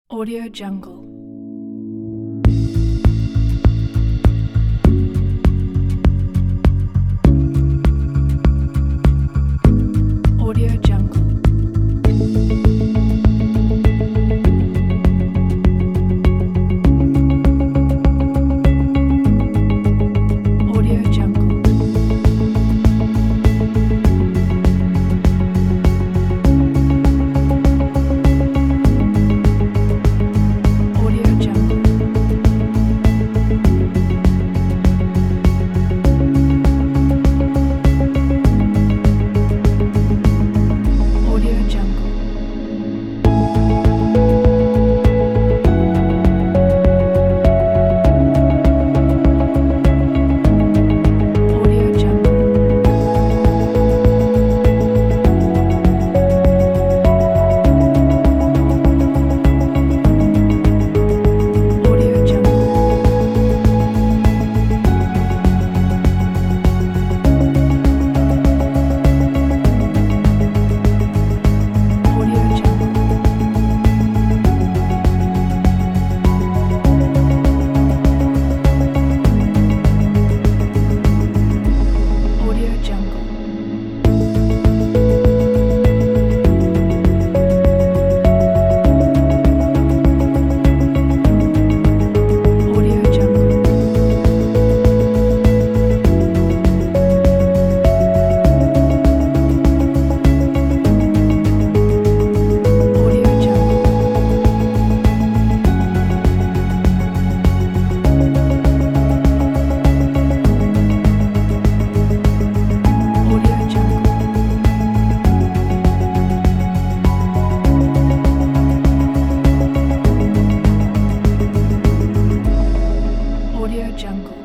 Audio Jungle. Audio Jungle. Audio Jungle. Audio Jungle. Audio Jungle. Audio Jungle. Audio Jungle. Audio Jungle. Audio Jungle. Audio Jungle. Audio Jungle. Audio Jungle. Audio Jungle.